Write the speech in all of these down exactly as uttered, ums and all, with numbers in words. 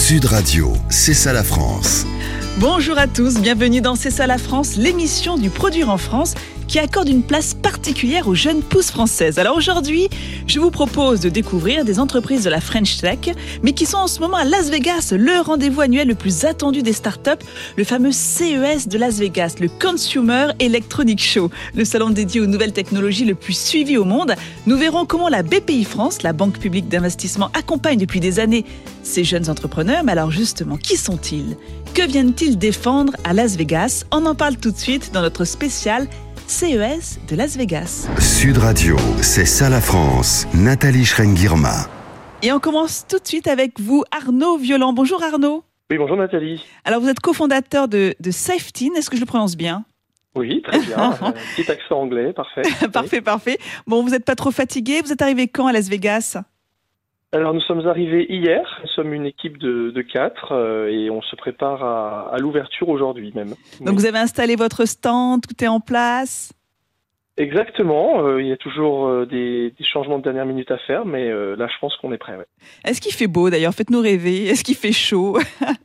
Sud Radio, c'est ça la France. Bonjour à tous, bienvenue dans C'est ça la France, l'émission du Produire en France qui accorde une place particulière aux jeunes pousses françaises. Alors aujourd'hui, je vous propose de découvrir des entreprises de la French Tech, mais qui sont en ce moment à Las Vegas, le rendez-vous annuel le plus attendu des startups, le fameux C E S de Las Vegas, le Consumer Electronics Show, le salon dédié aux nouvelles technologies le plus suivi au monde. Nous verrons comment la B P I France, la banque publique d'investissement, accompagne depuis des années ces jeunes entrepreneurs. Mais alors justement, qui sont-ils ? Que viennent-ils défendre à Las Vegas ? On en parle tout de suite dans notre spécial C E S de Las Vegas. Sud Radio, c'est ça la France. Nathalie Schrein-Guirma. Et on commence tout de suite avec vous, Arnaud Violent. Bonjour Arnaud. Oui, bonjour Nathalie. Alors vous êtes cofondateur de, de Safetyn, est-ce que je le prononce bien ? Oui, très bien. Un petit accent anglais, parfait. Parfait, oui. parfait. Bon, vous n'êtes pas trop fatigué ? Vous êtes arrivé quand à Las Vegas ? Alors nous sommes arrivés hier, nous sommes une équipe de, de quatre euh, et on se prépare à, à l'ouverture aujourd'hui même. Donc Mais... vous avez installé votre stand, tout est en place ? Exactement, euh, il y a toujours euh, des, des changements de dernière minute à faire, mais euh, là je pense qu'on est prêt. Ouais. Est-ce qu'il fait beau d'ailleurs ? Faites-nous rêver. Est-ce qu'il fait chaud ?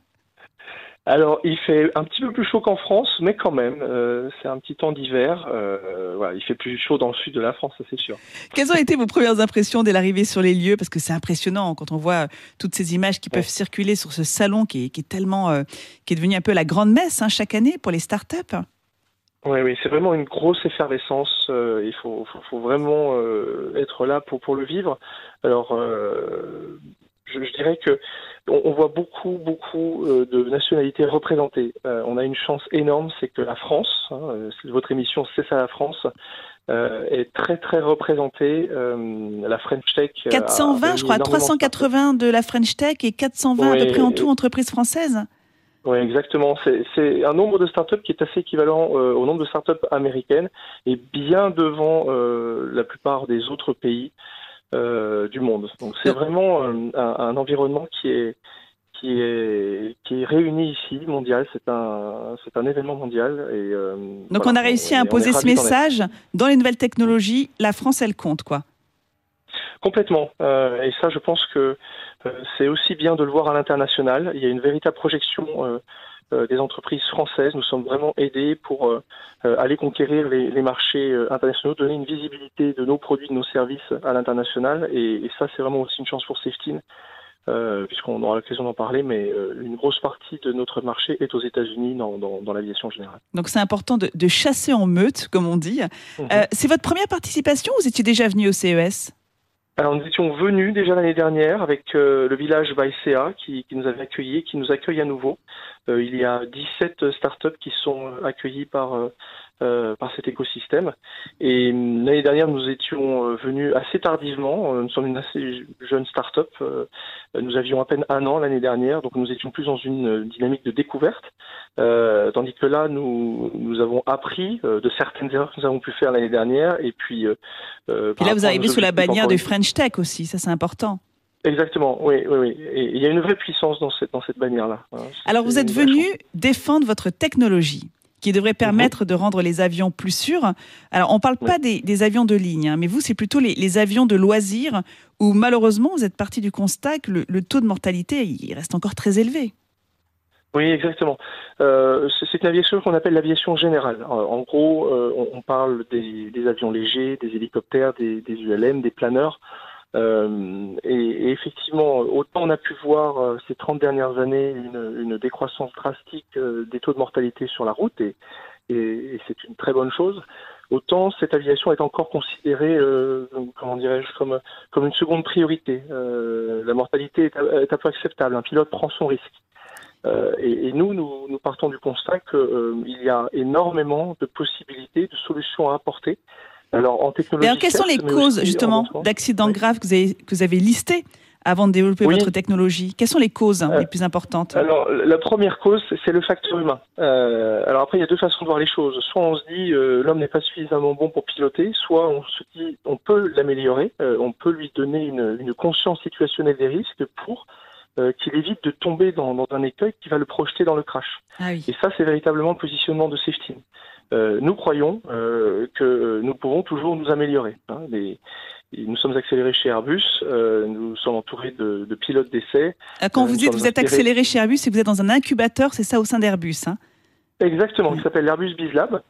Alors il fait un petit peu plus chaud qu'en France, mais quand même, euh, c'est un petit temps d'hiver. Euh, voilà, il fait plus chaud dans le sud de la France, ça c'est sûr. Quelles ont été vos premières impressions dès l'arrivée sur les lieux ? Parce que c'est impressionnant quand on voit toutes ces images qui peuvent ouais. circuler sur ce salon qui est, qui est tellement, euh, qui est devenu un peu la grande messe hein, chaque année pour les startups. Oui, oui, c'est vraiment une grosse effervescence. Euh, il faut, faut, faut vraiment euh, être là pour pour le vivre. Alors, euh, je, je dirais que on, on voit beaucoup, beaucoup euh, de nationalités représentées. Euh, on a une chance énorme, c'est que la France, hein, votre émission, c'est ça la France, euh, est très très représentée. Euh, la French Tech. quatre cent vingt, je crois, trois cent quatre-vingts de la French Tech et quatre cent vingt oui, à peu près en tout entreprises françaises. Oui, exactement. C'est, c'est un nombre de startups qui est assez équivalent euh, au nombre de startups américaines et bien devant euh, la plupart des autres pays euh, du monde. Donc c'est vraiment euh, un, un environnement qui est qui est qui est réuni ici, mondial. C'est un c'est un événement mondial. Et euh, donc voilà, on a réussi on, à imposer ce message dans les nouvelles technologies. La France, elle compte, quoi. Complètement. Euh, et ça, je pense que euh, c'est aussi bien de le voir à l'international. Il y a une véritable projection euh, euh, des entreprises françaises. Nous sommes vraiment aidés pour euh, euh, aller conquérir les, les marchés euh, internationaux, donner une visibilité de nos produits, de nos services à l'international. Et, et ça, c'est vraiment aussi une chance pour Safetyn, euh, puisqu'on aura l'occasion d'en parler. Mais euh, une grosse partie de notre marché est aux États-Unis dans, dans, dans l'aviation générale. Donc c'est important de, de chasser en meute, comme on dit. Mmh. Euh, c'est votre première participation ou vous étiez déjà venu au C E S ? Alors nous étions venus déjà l'année dernière avec euh, le village Baïséa qui, qui nous avait accueillis, qui nous accueille à nouveau. Euh, il y a dix-sept startups qui sont accueillies par euh, euh, par cet écosystème. Et euh, l'année dernière, nous étions euh, venus assez tardivement. Euh, nous sommes une assez jeune startup. Euh, nous avions à peine un an l'année dernière, donc nous étions plus dans une dynamique de découverte. Euh, tandis que là, nous nous avons appris euh, de certaines erreurs que nous avons pu faire l'année dernière. Et puis, euh, euh, puis là, vous arrivez sous la bannière de French Tech aussi. Ça, c'est important. Exactement, oui, oui, oui. Et il y a une vraie puissance dans cette, dans cette bannière-là. Alors, vous êtes venu défendre votre technologie qui devrait permettre mmh. de rendre les avions plus sûrs. Alors, on ne parle pas oui. des, des avions de ligne, hein, mais vous, c'est plutôt les, les avions de loisirs où, malheureusement, vous êtes parti du constat que le, le taux de mortalité, il reste encore très élevé. Oui, exactement. Euh, c'est une aviation qu'on appelle l'aviation générale. En gros, euh, on, on parle des, des avions légers, des hélicoptères, des, des U L M, des planeurs. Euh, et, et effectivement, autant on a pu voir euh, ces trente dernières années une, une décroissance drastique euh, des taux de mortalité sur la route, et, et, et c'est une très bonne chose, autant cette aviation est encore considérée, euh, comment dirais-je, comme, comme une seconde priorité. Euh, la mortalité est, est un peu acceptable, un pilote prend son risque. Euh, et, et nous, nous, nous partons du constat qu'il euh, y a énormément de possibilités, de solutions à apporter. Alors, en technologie. Et alors, quelles sont les causes, justement, d'accidents oui. graves que vous, avez, que vous avez listés avant de développer oui. votre technologie ? Quelles sont les causes euh, les plus importantes ? Alors, la première cause, c'est le facteur humain. Euh, alors après, il y a deux façons de voir les choses. Soit on se dit, euh, l'homme n'est pas suffisamment bon pour piloter, soit on se dit, on peut l'améliorer, euh, on peut lui donner une, une conscience situationnelle des risques pour euh, qu'il évite de tomber dans, dans un écueil qui va le projeter dans le crash. Ah oui. Et ça, c'est véritablement le positionnement de safety. Euh, nous croyons euh, que nous pouvons toujours nous améliorer. Hein. Les, nous sommes accélérés chez Airbus, euh, nous sommes entourés de, de pilotes d'essai. Quand vous dites vous êtes accéléré chez Airbus, c'est que vous êtes dans un incubateur, c'est ça, au sein d'Airbus, hein? Exactement, oui. Qui s'appelle l'Airbus BizLab,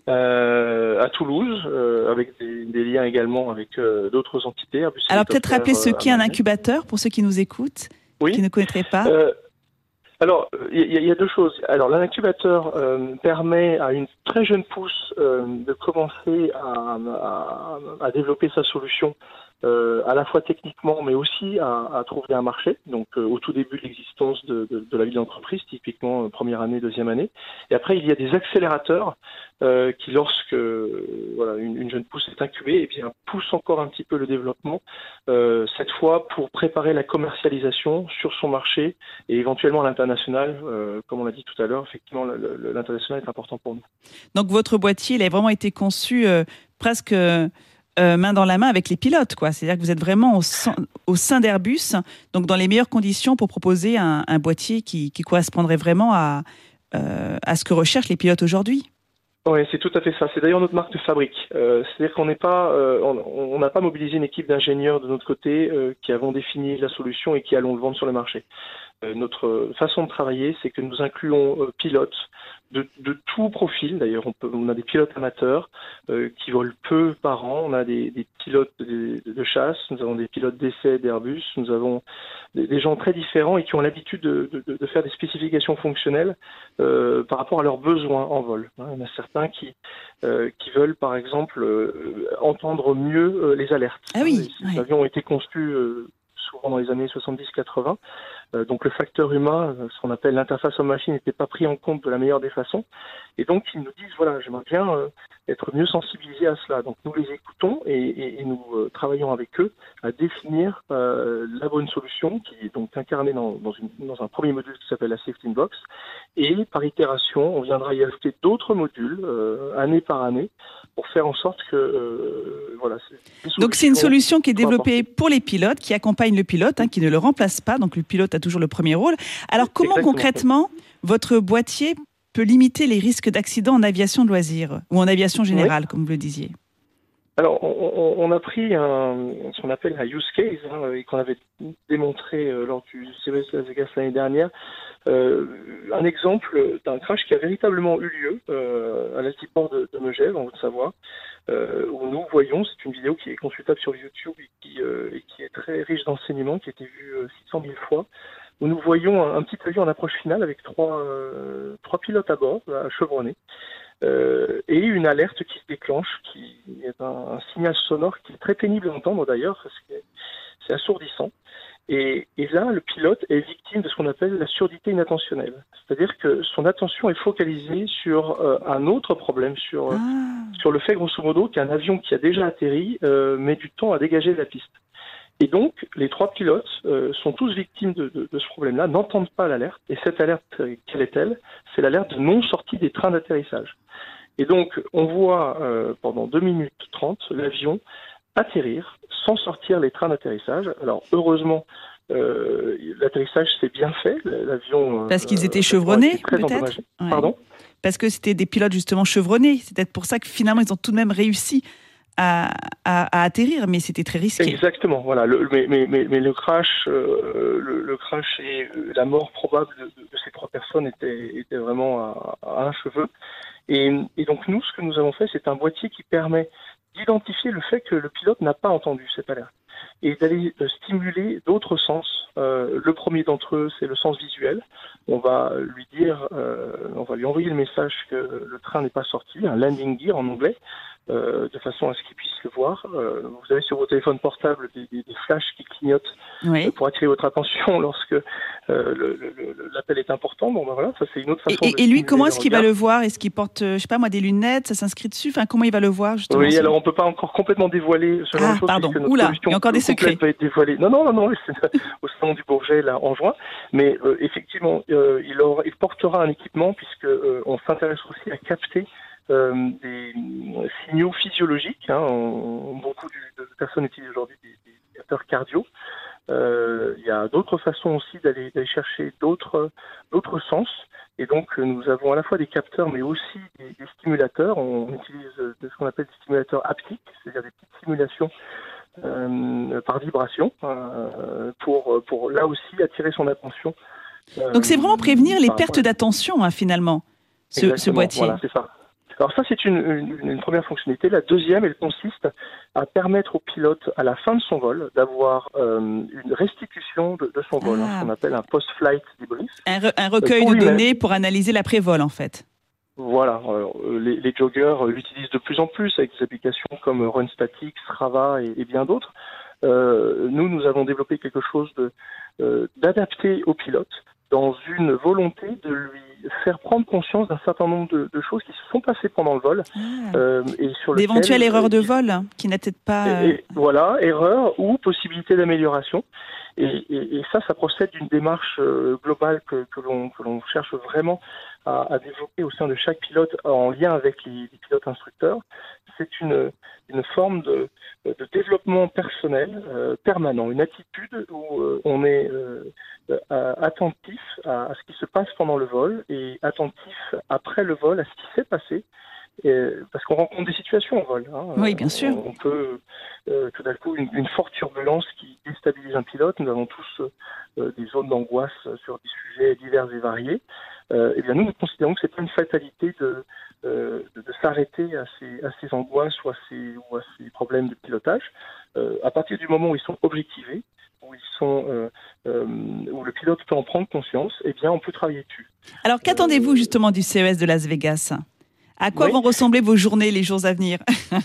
euh, à Toulouse, euh, avec des, des liens également avec euh, d'autres entités. Airbus Alors peut-être rappeler ce qu'est un Manet. incubateur, pour ceux qui nous écoutent, oui. qui ne connaîtraient pas. Euh, Alors, il y, y a deux choses. Alors, l'incubateur euh, permet à une très jeune pousse euh, de commencer à, à, à développer sa solution, euh, à la fois techniquement, mais aussi à, à trouver un marché. Donc, euh, au tout début de l'existence de, de, de la vie d'entreprise, typiquement euh, première année, deuxième année. Et après, il y a des accélérateurs euh, qui, lorsque euh, voilà, une, une jeune pousse est incubée, eh bien, pousse encore un petit peu le développement, euh, cette fois pour préparer la commercialisation sur son marché et éventuellement à l'international. Euh, comme on l'a dit tout à l'heure, effectivement, le, le, l'international est important pour nous. Donc, votre boîtier, il a vraiment été conçu euh, presque euh, main dans la main avec les pilotes, quoi. C'est-à-dire que vous êtes vraiment au sein, au sein d'Airbus, donc dans les meilleures conditions pour proposer un, un boîtier qui, qui correspondrait vraiment à, euh, à ce que recherchent les pilotes aujourd'hui. Oui, c'est tout à fait ça. C'est d'ailleurs notre marque de fabrique. Euh, c'est-à-dire qu'on n'est pas, euh, on n'a pas mobilisé une équipe d'ingénieurs de notre côté euh, qui avons défini la solution et qui allons le vendre sur le marché. Euh, notre façon de travailler, c'est que nous incluons euh, pilotes de, de tout profil. D'ailleurs, on, peut, on a des pilotes amateurs euh, qui volent peu par an. On a des, des pilotes de, de chasse. Nous avons des pilotes d'essai d'Airbus. Nous avons des, des gens très différents et qui ont l'habitude de, de, de faire des spécifications fonctionnelles euh, par rapport à leurs besoins en vol. Hein, il y en a certains qui, euh, qui veulent, par exemple, euh, entendre mieux euh, les alertes. Ah oui, hein, les, oui. les avions ont été conçus euh, souvent dans les années soixante-dix quatre-vingts. Euh, donc le facteur humain, ce qu'on appelle l'interface homme-machine, n'était pas pris en compte de la meilleure des façons. Et donc ils nous disent, voilà, j'aimerais bien euh, être mieux sensibilisé à cela. Donc nous les écoutons et, et, et nous euh, travaillons avec eux à définir euh, la bonne solution, qui est donc incarnée dans, dans, une, dans un premier module qui s'appelle la Safety Box. Et par itération, on viendra y ajouter d'autres modules, euh, année par année, pour faire en sorte que... Euh, voilà. C'est donc c'est une solution qui est développée pour les pilotes, qui accompagne le pilote, hein, qui ne le remplace pas. Donc le pilote a toujours le premier rôle. Alors comment Exactement. concrètement votre boîtier peut limiter les risques d'accident en aviation de loisirs ou en aviation générale, oui. comme vous le disiez? Alors, on, on a pris un, ce qu'on appelle un use case, hein, et qu'on avait démontré euh, lors du C E S Las Vegas l'année dernière, euh, un exemple d'un crash qui a véritablement eu lieu euh, à l'altiport de, de Megève, en Haute-Savoie, euh, où nous voyons, c'est une vidéo qui est consultable sur YouTube et qui, euh, et qui est très riche d'enseignements, qui a été vue euh, six cent mille fois, où nous voyons un, un petit avion en approche finale avec trois, euh, trois pilotes à bord, là, chevronnés. Euh, et une alerte qui se déclenche, qui est un, un signal sonore qui est très pénible à entendre d'ailleurs, parce que c'est assourdissant. Et, et là, le pilote est victime de ce qu'on appelle la surdité inattentionnelle. C'est-à-dire que son attention est focalisée sur euh, un autre problème, sur, ah. sur le fait, grosso modo, qu'un avion qui a déjà atterri euh, met du temps à dégager de la piste. Et donc, les trois pilotes euh, sont tous victimes de, de, de ce problème-là, n'entendent pas l'alerte. Et cette alerte, quelle est-elle? C'est l'alerte de non-sortie des trains d'atterrissage. Et donc, on voit euh, pendant deux minutes trente l'avion atterrir sans sortir les trains d'atterrissage. Alors, heureusement, euh, l'atterrissage s'est bien fait. L'avion... Parce qu'ils étaient chevronnés, très peut-être ouais. Pardon? Parce que c'était des pilotes justement chevronnés. C'est peut-être pour ça que finalement, ils ont tout de même réussi À, à, à atterrir, mais c'était très risqué. Exactement, voilà. Le, mais, mais, mais, mais le crash, euh, le, le crash et la mort probable de, de ces trois personnes était, était vraiment à, à un cheveu. Et, et donc nous, ce que nous avons fait, c'est un boîtier qui permet d'identifier le fait que le pilote n'a pas entendu cette alerte et d'aller stimuler d'autres sens. Euh, le premier d'entre eux, c'est le sens visuel. On va lui dire, euh, on va lui envoyer le message que le train n'est pas sorti, un landing gear en anglais. Euh, de façon à ce qu'ils puissent le voir. Euh, vous avez sur vos téléphones portables des, des, des flashs qui clignotent oui. euh, pour attirer votre attention lorsque euh, le, le, l'appel est important. Bon, ben voilà, ça c'est une autre façon. Et, de et lui, comment est-ce qu'il regard. va le voir? Est-ce qu'il porte, je sais pas moi, des lunettes? Ça s'inscrit dessus? Enfin, comment il va le voir justement? Oui, alors on peut pas encore complètement dévoiler ce genre ah, de choses. Pardon. Oula, il y a encore des secrets. Va être dévoilée. Non, non, non, non, c'est au salon du Bourget là en juin. Mais euh, effectivement, euh, il, aura, il portera un équipement puisque euh, on s'intéresse aussi à capter Euh, des signaux physiologiques. Hein, on, beaucoup de, de personnes utilisent aujourd'hui des, des capteurs cardio. Euh, il y a d'autres façons aussi d'aller, d'aller chercher d'autres, d'autres sens. Et donc, nous avons à la fois des capteurs, mais aussi des, des stimulateurs. On utilise ce qu'on appelle des stimulateurs haptiques, c'est-à-dire des petites simulations euh, par vibration, euh, pour, pour là aussi attirer son attention. Euh, donc, c'est vraiment prévenir les pertes d'attention, hein, finalement, ce, ce boîtier. Voilà, c'est ça. Alors ça, c'est une, une, une première fonctionnalité. La deuxième, elle consiste à permettre au pilote, à la fin de son vol, d'avoir euh, une restitution de, de son vol, ah. hein, ce qu'on appelle un post-flight debrief. Un, re, un recueil de données pour analyser l'après-vol, en fait. Voilà. Alors, les, les joggers l'utilisent de plus en plus avec des applications comme RunStatic, Strava et, et bien d'autres. Euh, nous, nous avons développé quelque chose de, euh, d'adapté au pilote dans une volonté de lui faire prendre conscience d'un certain nombre de, de choses qui se sont passées pendant le vol. Ah. Euh, et sur d'éventuelles erreurs de vol hein, qui n'a peut-être pas... Et, et, voilà, erreurs ou possibilités d'amélioration. Et, et, et ça, ça procède d'une démarche euh, globale que, que, l'on, que l'on cherche vraiment à, à développer au sein de chaque pilote en lien avec les, les pilotes instructeurs. C'est une, une forme de, de développement personnel euh, permanent, une attitude où euh, on est euh, euh, attentif à, à ce qui se passe pendant le vol et attentif après le vol à ce qui s'est passé. Et, parce qu'on rencontre des situations en vol. Hein. Oui, bien sûr. On, on peut euh, tout d'un coup une, une forte turbulence qui déstabilise un pilote. Nous avons tous euh, des zones d'angoisse sur des sujets divers et variés. Euh, et bien nous, nous considérons que c'est pas une fatalité de, euh, de, de s'arrêter à ces, à ces angoisses ou à ces, ou à ces problèmes de pilotage. Euh, à partir du moment où ils sont objectivés, où ils sont, euh, euh, où le pilote peut en prendre conscience, eh bien on peut travailler dessus. Alors qu'attendez-vous euh, justement du C E S de Las Vegas ? À quoi oui. vont ressembler vos journées les jours à venir ?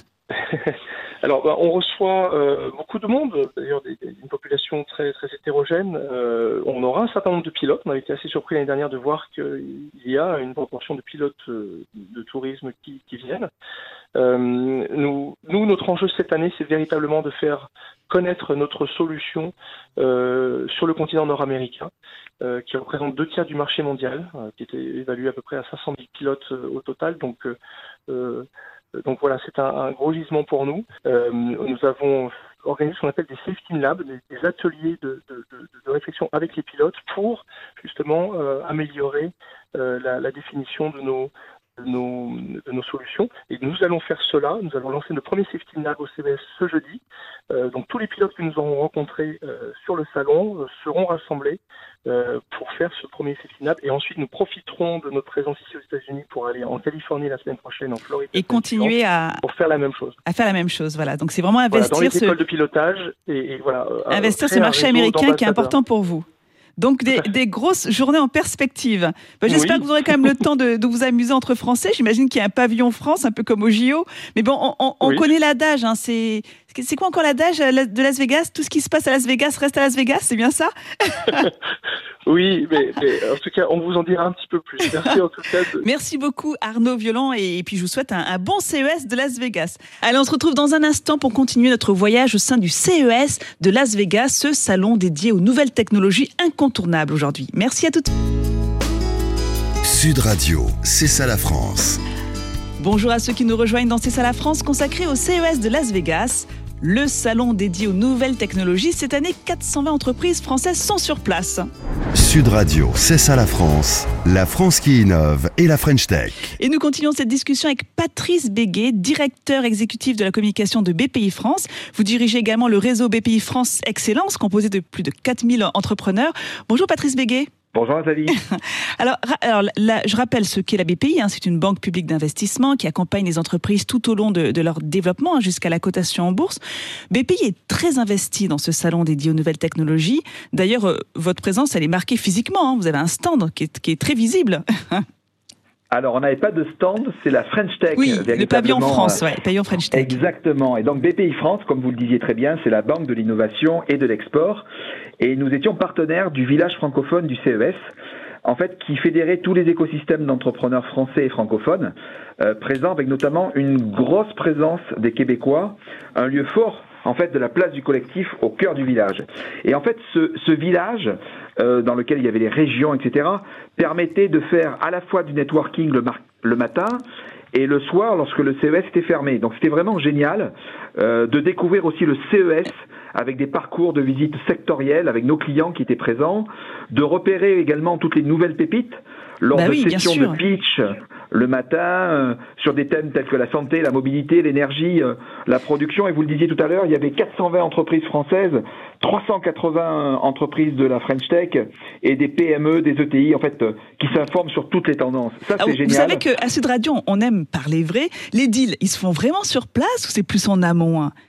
Alors, bah, on reçoit euh, beaucoup de monde, d'ailleurs des, des, une population très, très hétérogène. Euh, on aura un certain nombre de pilotes. On avait été assez surpris l'année dernière de voir qu'il y a une proportion de pilotes euh, de tourisme qui, qui viennent. Euh, nous, nous, notre enjeu cette année, c'est véritablement de faire connaître notre solution euh, sur le continent nord-américain, euh, qui représente deux tiers du marché mondial, euh, qui était évalué à peu près à cinq cent mille pilotes euh, au total. Donc, euh, donc voilà, c'est un, un gros gisement pour nous. Euh, nous avons organisé ce qu'on appelle des safety labs, des, des ateliers de, de, de, de réflexion avec les pilotes pour justement euh, améliorer euh, la, la définition de nos De nos, de nos solutions. Et nous allons faire cela. Nous allons lancer le premier Safety Lab au C E S ce jeudi. Euh, donc tous les pilotes que nous aurons rencontrés euh, sur le salon euh, seront rassemblés euh, pour faire ce premier Safety Lab. Et ensuite, nous profiterons de notre présence ici aux États-Unis pour aller en Californie la semaine prochaine, en Floride. Et continuer à pour faire la même chose. À faire la même chose. Voilà. Donc c'est vraiment investir voilà, dans les ce... écoles de pilotage et, et voilà. Investir ce marché américain qui est important pour vous. Donc des, des grosses journées en perspective. Ben, j'espère oui. que vous aurez quand même le temps de, de vous amuser entre Français. J'imagine qu'il y a un pavillon France, un peu comme au J O. Mais bon, on, on, on oui. connaît l'adage. Hein. C'est, c'est quoi encore l'adage de Las Vegas ? Tout ce qui se passe à Las Vegas reste à Las Vegas, c'est bien ça ? Oui, mais, mais en tout cas, on vous en dira un petit peu plus. Merci en tout cas. De... Merci beaucoup Arnaud Violent et, et puis je vous souhaite un, un bon C E S de Las Vegas. Allez, on se retrouve dans un instant pour continuer notre voyage au sein du C E S de Las Vegas, ce salon dédié aux nouvelles technologies incontournables aujourd'hui. Merci à toutes. Sud Radio, c'est ça la France. Bonjour à ceux qui nous rejoignent dans C'est ça la France, consacré au C E S de Las Vegas. Le salon dédié aux nouvelles technologies. Cette année, quatre cent vingt entreprises françaises sont sur place. Sud Radio, c'est ça la France. La France qui innove et la French Tech. Et nous continuons cette discussion avec Patrice Béguet, directeur exécutif de la communication de B P I France. Vous dirigez également le réseau B P I France Excellence, composé de plus de quatre mille entrepreneurs. Bonjour Patrice Béguet. Bonjour Nathalie. alors, alors là, je rappelle ce qu'est la B P I. Hein, c'est une banque publique d'investissement qui accompagne les entreprises tout au long de, de leur développement hein, jusqu'à la cotation en bourse. B P I est très investi dans ce salon dédié aux nouvelles technologies. D'ailleurs, euh, votre présence, elle est marquée physiquement. Hein, vous avez un stand qui est, qui est très visible. Alors, on n'avait pas de stand, c'est la French Tech. Oui, le pavillon France, ouais, le pavillon French Tech. Exactement. Et donc, B P I France, comme vous le disiez très bien, c'est la banque de l'innovation et de l'export. Et nous étions partenaires du village francophone du C E S, en fait, qui fédérait tous les écosystèmes d'entrepreneurs français et francophones, euh, présents avec notamment une grosse présence des Québécois, un lieu fort, en fait, de la place du collectif au cœur du village. Et en fait, ce, ce village, euh, dans lequel il y avait les régions, et cetera, permettait de faire à la fois du networking le, mar- le matin et le soir lorsque le C E S était fermé. Donc c'était vraiment génial euh, de découvrir aussi le C E S avec des parcours de visite sectoriels avec nos clients qui étaient présents, de repérer également toutes les nouvelles pépites lors bah de oui, sessions de pitch le matin, euh, sur des thèmes tels que la santé, la mobilité, l'énergie, euh, la production. Et vous le disiez tout à l'heure, il y avait quatre cent vingt entreprises françaises, trois cent quatre-vingts entreprises de la French Tech et des P M E, des E T I, en fait, euh, qui s'informent sur toutes les tendances. Ça, c'est Alors, génial. Vous savez qu'à Sud Radio, on aime parler vrai. Les deals, ils se font vraiment sur place ou c'est plus en amont, hein?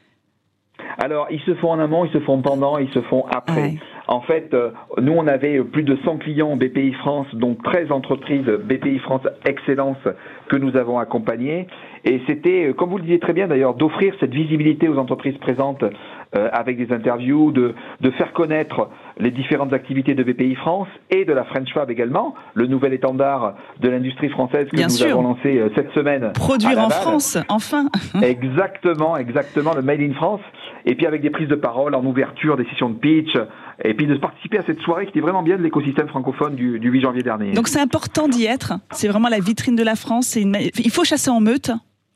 Alors, ils se font en amont, ils se font pendant, ils se font après. Ouais. En fait, euh, nous, on avait plus de cent clients B P I France, donc treize entreprises B P I France Excellence que nous avons accompagnées. Et c'était, comme vous le disiez très bien d'ailleurs, d'offrir cette visibilité aux entreprises présentes euh, avec des interviews, de, de faire connaître les différentes activités de B P I France et de la French Fab également, le nouvel étendard de l'industrie française que Bien nous sûr. avons lancé euh, cette semaine. Produire à en Laval. France, enfin. Exactement, exactement, le Made in France. Et puis avec des prises de parole en ouverture, des sessions de pitch, et puis de participer à cette soirée qui était vraiment bien de l'écosystème francophone du, du huit janvier dernier. Donc c'est important d'y être. C'est vraiment la vitrine de la France. C'est une... Il faut chasser en meute.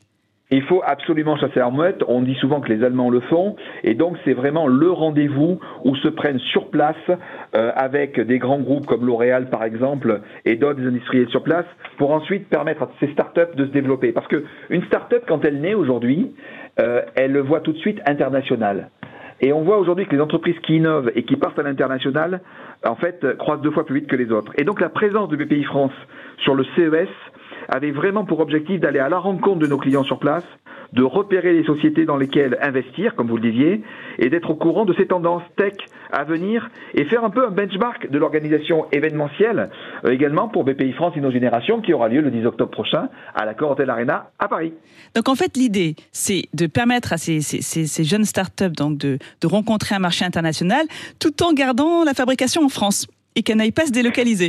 Il faut absolument chasser en meute. On dit souvent que les Allemands le font. Et donc, c'est vraiment le rendez-vous où se prennent sur place, euh, avec des grands groupes comme L'Oréal, par exemple, et d'autres industriels sur place, pour ensuite permettre à ces startups de se développer. Parce qu'une startup, quand elle naît aujourd'hui, euh, elle le voit tout de suite international. Et on voit aujourd'hui que les entreprises qui innovent et qui partent à l'international, en fait, croissent deux fois plus vite que les autres. Et donc, la présence de B P I France sur le C E S avait vraiment pour objectif d'aller à la rencontre de nos clients sur place, de repérer les sociétés dans lesquelles investir, comme vous le disiez, et d'être au courant de ces tendances tech à venir et faire un peu un benchmark de l'organisation événementielle euh, également pour B P I France InnoGénération qui aura lieu le dix octobre prochain à la Corotel Arena à Paris. Donc en fait, l'idée, c'est de permettre à ces, ces, ces, ces jeunes startups donc de, de rencontrer un marché international tout en gardant la fabrication en France et qu'elle n'aille pas se délocaliser.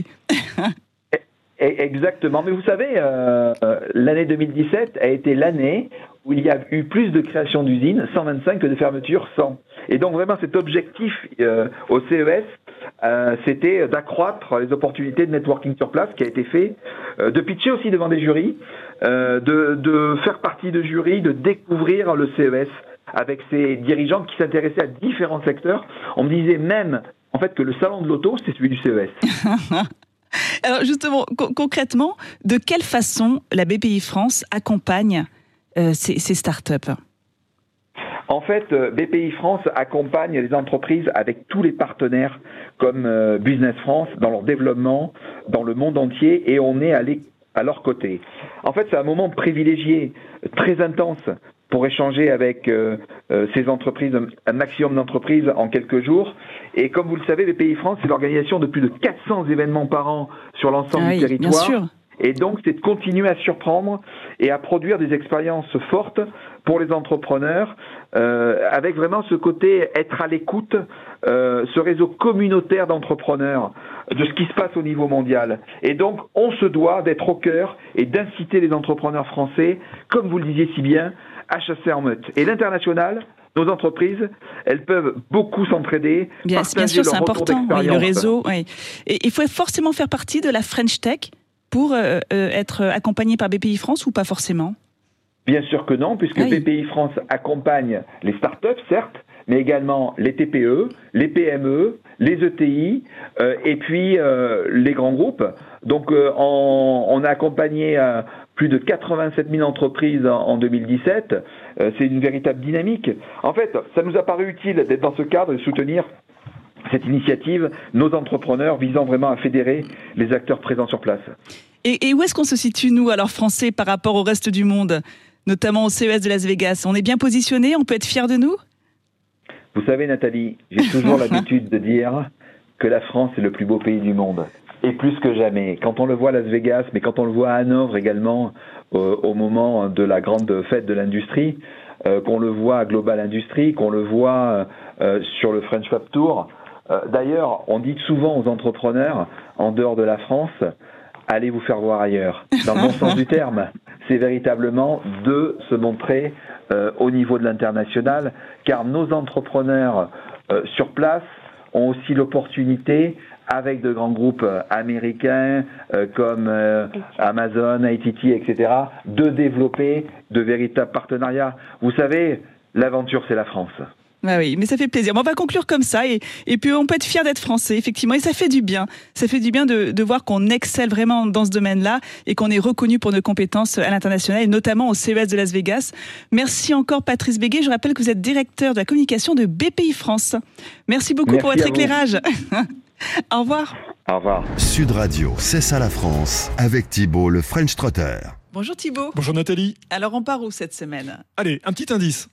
Exactement, mais vous savez, euh, l'année deux mille dix-sept a été l'année où il y a eu plus de création d'usines, cent vingt-cinq, que de fermetures, cent. Et donc vraiment cet objectif euh, au C E S, euh, c'était d'accroître les opportunités de networking sur place qui a été fait, euh, de pitcher aussi devant des jurys, euh, de, de faire partie de jurys, de découvrir le C E S avec ces dirigeants qui s'intéressaient à différents secteurs. On me disait même en fait que le salon de l'auto, c'est celui du C E S. Alors justement, co- concrètement, de quelle façon la B P I France accompagne euh, ces, ces startups ? En fait, B P I France accompagne les entreprises avec tous les partenaires comme euh, Business France dans leur développement dans le monde entier et on est allé à leur côté. En fait, c'est un moment privilégié, très intense pour échanger avec euh, euh, ces entreprises, un maximum d'entreprises en quelques jours. Et comme vous le savez, B P I France, c'est l'organisation de plus de quatre cents événements par an sur l'ensemble ah du oui, territoire. Bien sûr. Et donc, c'est de continuer à surprendre et à produire des expériences fortes pour les entrepreneurs, euh, avec vraiment ce côté être à l'écoute, euh, ce réseau communautaire d'entrepreneurs, de ce qui se passe au niveau mondial. Et donc, on se doit d'être au cœur et d'inciter les entrepreneurs français, comme vous le disiez si bien, à chasser en meute. Et l'international, nos entreprises, elles peuvent beaucoup s'entraider. Bien, bien sûr, c'est important, oui, le réseau. Oui. Et il faut forcément faire partie de la French Tech pour euh, euh, être accompagné par B P I France ou pas forcément ? Bien sûr que non, puisque oui. B P I France accompagne les startups, certes, mais également les T P E, les P M E, les E T I, euh, et puis euh, les grands groupes. Donc euh, on, on a accompagné euh, plus de quatre-vingt-sept mille entreprises en, en deux mille dix-sept. Euh, c'est une véritable dynamique. En fait, ça nous a paru utile d'être dans ce cadre et de soutenir cette initiative, nos entrepreneurs visant vraiment à fédérer les acteurs présents sur place. Et, et où est-ce qu'on se situe, nous, alors Français, par rapport au reste du monde, notamment au C E S de Las Vegas ? On est bien positionnés ? On peut être fiers de nous ? Vous savez, Nathalie, j'ai toujours l'habitude de dire que la France est le plus beau pays du monde. Et plus que jamais. Quand on le voit à Las Vegas, mais quand on le voit à Hanovre également, euh, au moment de la grande fête de l'industrie, euh, qu'on le voit à Global Industries, qu'on le voit euh, sur le French Fab Tour. Euh, d'ailleurs, on dit souvent aux entrepreneurs, en dehors de la France, allez vous faire voir ailleurs. Dans le bon sens du terme, c'est véritablement de se montrer euh, au niveau de l'international, car nos entrepreneurs euh, sur place ont aussi l'opportunité, avec de grands groupes euh, américains euh, comme euh, Amazon, A T T, et cetera, de développer de véritables partenariats. Vous savez, l'aventure, c'est la France. Bah oui, mais ça fait plaisir. Bon, on va conclure comme ça et, et puis on peut être fier d'être français, effectivement. Et ça fait du bien. Ça fait du bien de, de voir qu'on excelle vraiment dans ce domaine-là et qu'on est reconnu pour nos compétences à l'international et notamment au C E S de Las Vegas. Merci encore Patrice Béguet. Je rappelle que vous êtes directeur de la communication de B P I France. Merci beaucoup Merci pour votre à vous. éclairage. Au revoir. Au revoir. Sud Radio, c'est ça la France, avec Thibaut le French Trotter. Bonjour Thibaut. Bonjour Nathalie. Alors on part où cette semaine ? Allez, un petit indice.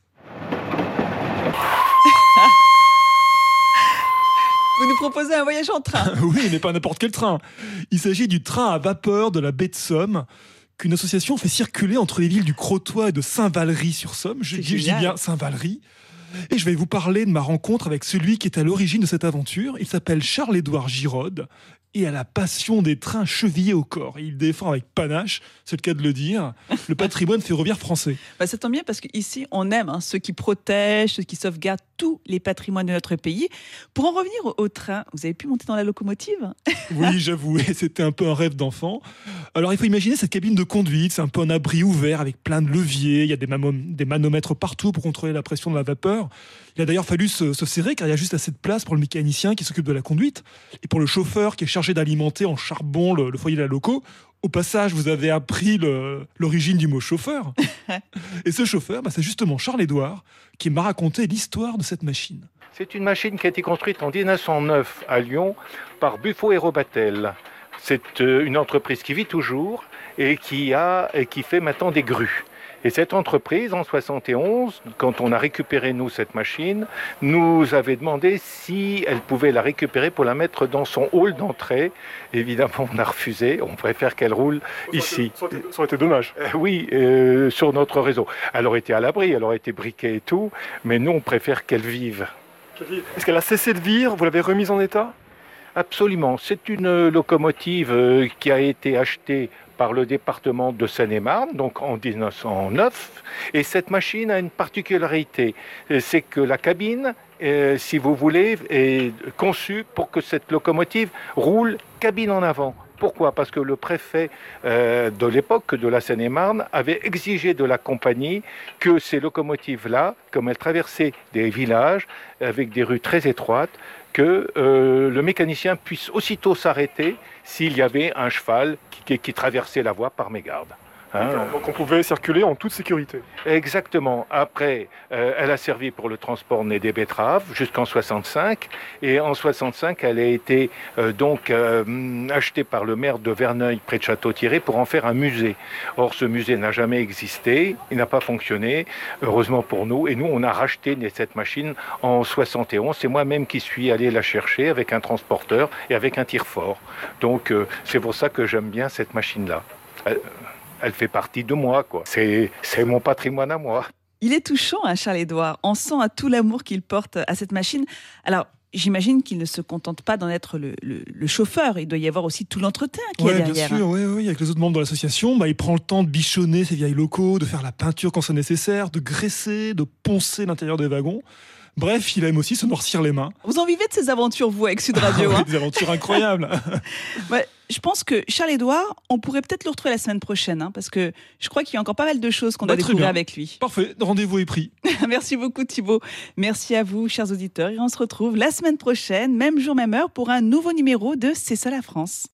Vous nous proposez un voyage en train. Oui, mais pas n'importe quel train. Il s'agit du train à vapeur de la baie de Somme qu'une association fait circuler entre les villes du Crotoy et de Saint-Valery-sur-Somme. Je, C'est dis- je dis génial. bien Saint-Valery. Et je vais vous parler de ma rencontre avec celui qui est à l'origine de cette aventure. Il s'appelle Charles-Édouard Giraude et a la passion des trains chevillés au corps. Et il défend avec panache, c'est le cas de le dire, le patrimoine ferroviaire français. Bah, ça tombe bien parce qu'ici, on aime hein, ceux qui protègent, ceux qui sauvegardent tous les patrimoines de notre pays. Pour en revenir au, au train, vous avez pu monter dans la locomotive ? Oui, j'avoue, c'était un peu un rêve d'enfant. Alors, il faut imaginer cette cabine de conduite, c'est un peu un abri ouvert avec plein de leviers, il y a des, mamo- des manomètres partout pour contrôler la pression de la vapeur. Il a d'ailleurs fallu se, se serrer car il y a juste assez de place pour le mécanicien qui s'occupe de la conduite et pour le chauffeur qui est chargé d'alimenter en charbon le, le foyer de la loco. Au passage, vous avez appris le- l'origine du mot chauffeur. Et ce chauffeur, bah, c'est justement Charles-Édouard qui m'a raconté l'histoire de cette machine. C'est une machine qui a été construite en dix-neuf cent neuf à Lyon par Buffo et Robatel. C'est euh, une entreprise qui vit toujours et qui, a, et qui fait maintenant des grues. Et cette entreprise, en soixante et onze, quand on a récupéré, nous, cette machine, nous avait demandé si elle pouvait la récupérer pour la mettre dans son hall d'entrée. Évidemment, on a refusé. On préfère qu'elle roule ici. Ça aurait été dommage. Euh, Oui, euh, sur notre réseau. Elle aurait été à l'abri, elle aurait été briquée et tout, mais nous, on préfère qu'elle vive. Est-ce qu'elle a cessé de vivre ? Vous l'avez remise en état ? Absolument. C'est une locomotive euh, qui a été achetée par le département de Seine-et-Marne, donc en dix-neuf cent neuf. Et cette machine a une particularité, euh, c'est que la cabine, euh, si vous voulez, est conçue pour que cette locomotive roule cabine en avant. Pourquoi ? Parce que le préfet euh, de l'époque de la Seine-et-Marne avait exigé de la compagnie que ces locomotives-là, comme elles traversaient des villages avec des rues très étroites, que euh, le mécanicien puisse aussitôt s'arrêter s'il y avait un cheval qui, qui, qui traversait la voie par mégarde. Hein. Donc on pouvait circuler en toute sécurité. Exactement. Après, euh, elle a servi pour le transport né des betteraves jusqu'en soixante-cinq. Et en soixante-cinq, elle a été euh, donc euh, achetée par le maire de Verneuil, près de Château-Thierry, pour en faire un musée. Or, ce musée n'a jamais existé. Il n'a pas fonctionné, heureusement pour nous. Et nous, on a racheté cette machine en soixante et onze. C'est moi-même qui suis allé la chercher avec un transporteur et avec un tire-fort. Donc, euh, c'est pour ça que j'aime bien cette machine-là. Euh, Elle fait partie de moi, quoi. C'est, c'est mon patrimoine à moi. Il est touchant, hein, Charles-Édouard. On sent à tout l'amour qu'il porte à cette machine. Alors, j'imagine qu'il ne se contente pas d'en être le, le, le chauffeur. Il doit y avoir aussi tout l'entretien qui est Ouais, derrière. bien sûr, oui, oui. Avec les autres membres de l'association, bah, il prend le temps de bichonner ses vieilles locaux, de faire la peinture quand c'est nécessaire, de graisser, de poncer l'intérieur des wagons. Bref, il aime aussi se noircir les mains. Vous en vivez de ces aventures, vous, avec Sud Radio. Ouais, hein des aventures incroyables. Ouais, je pense que Charles-Édouard, on pourrait peut-être le retrouver la semaine prochaine, hein, parce que je crois qu'il y a encore pas mal de choses qu'on Bah, doit très découvrir bien. avec lui. Parfait, rendez-vous est pris. Merci beaucoup Thibaut. Merci à vous, chers auditeurs. Et on se retrouve la semaine prochaine, même jour, même heure, pour un nouveau numéro de C'est ça la France.